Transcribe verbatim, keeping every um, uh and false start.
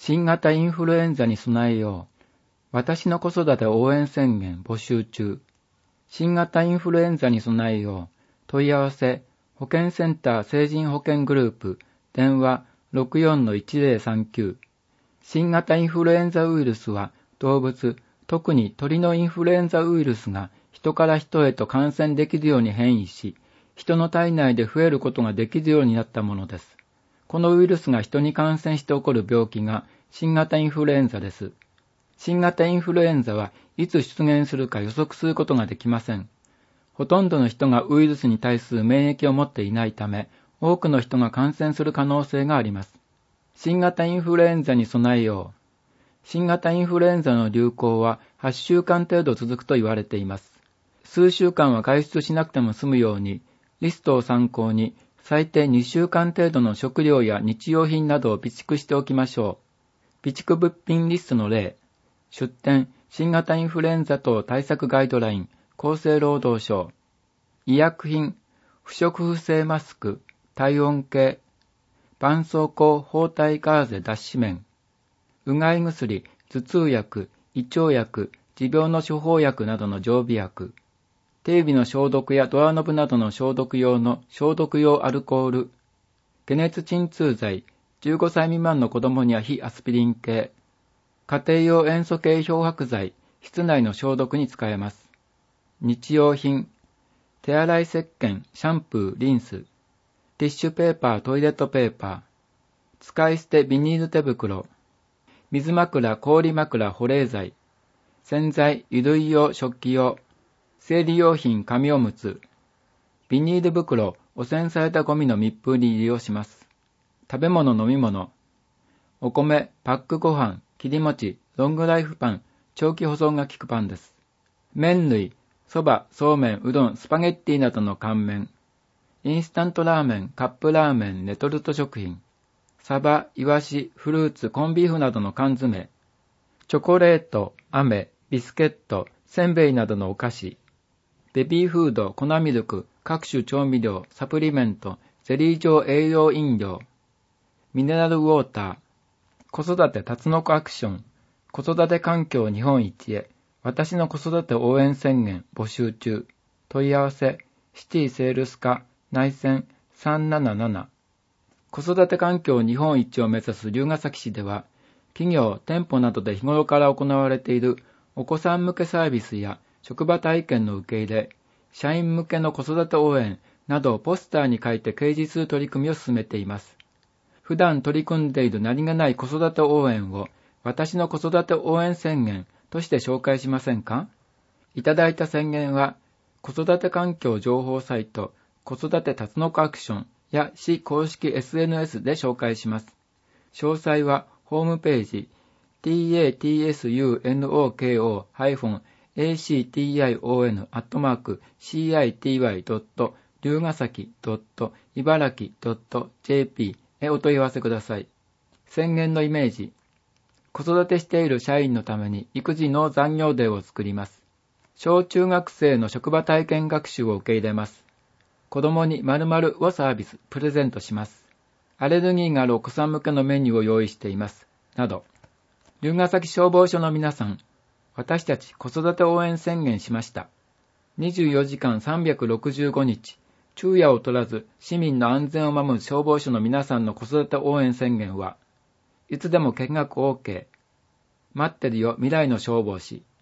新型インフルエンザに備えよう。私の子育て応援宣言募集中。新型インフルエンザに備えよう。問い合わせ、保健センター成人保健グループ、電話 ろくよんのいちゼロさんきゅう。新型インフルエンザウイルスは動物、特に鳥のインフルエンザウイルスが人から人へと感染できるように変異し、人の体内で増えることができるようになったものです。このウイルスが人に感染して起こる病気が新型インフルエンザです。新型インフルエンザはいつ出現するか予測することができません。ほとんどの人がウイルスに対する免疫を持っていないため、多くの人が感染する可能性があります。新型インフルエンザに備えよう。新型インフルエンザの流行ははちしゅうかん程度続くと言われています。数週間は外出しなくても済むように、リストを参考に最低にしゅうかん程度の食料や日用品などを備蓄しておきましょう。備蓄物品リストの例、出典、新型インフルエンザ等対策ガイドライン、厚生労働省。医薬品、不織布製マスク、体温計、絆創膏包帯ガーゼ脱脂綿、うがい薬、頭痛薬、胃腸薬、持病の処方薬などの常備薬、手指の消毒やドアノブなどの消毒用の消毒用アルコール、解熱鎮痛剤、じゅうごさい未満の子供には非アスピリン系、家庭用塩素系漂白剤、室内の消毒に使えます。日用品、手洗い石鹸、シャンプー、リンス、ティッシュペーパー、トイレットペーパー、使い捨てビニール手袋、水枕、氷枕、保冷剤、洗剤、衣類用、食器用、生理用品、紙おむつ、ビニール袋、汚染されたゴミの密封に利用します。食べ物、飲み物、お米、パックご飯、切り餅、ロングライフパン、長期保存が効くパンです。麺類、そば、そうめん、うどん、スパゲッティなどの乾麺、インスタントラーメン、カップラーメン、レトルト食品、サバ、イワシ、フルーツ、コンビーフなどの缶詰、チョコレート、飴、ビスケット、せんべいなどのお菓子、ベビーフード、粉ミルク、各種調味料、サプリメント、ゼリー状栄養飲料、ミネラルウォーター、子育てタツノコアクション、子育て環境日本一へ、私の子育て応援宣言募集中、問い合わせ、シティセールス課、内線さんなななな。子育て環境日本一を目指す龍ケ崎市では、企業、店舗などで日頃から行われているお子さん向けサービスや職場体験の受け入れ、社員向けの子育て応援などをポスターに書いて掲示する取り組みを進めています。普段取り組んでいる何気ない子育て応援を私の子育て応援宣言として紹介しませんか？いただいた宣言は子育て環境情報サイト子育てタツノコアクションや市公式 エスエヌエス で紹介します。詳細はホームページ タツノコ アクション アットマーク シーアイティーワイ ドット 龍ケ崎 ドット 茨城 ドット ジェーピー へお問い合わせください。宣言のイメージ。子育てしている社員のために育児の残業デーを作ります。小中学生の職場体験学習を受け入れます。子供に〇〇をサービス、プレゼントします。アレルギーがあるお子さん向けのメニューを用意しています。など。龍ケ崎消防署の皆さん、私たち子育て応援宣言しました。にじゅうよじかんさんびゃくろくじゅうごにち、昼夜を取らず市民の安全を守る消防署の皆さんの子育て応援宣言は、いつでも見学 オーケー。待ってるよ未来の消防士。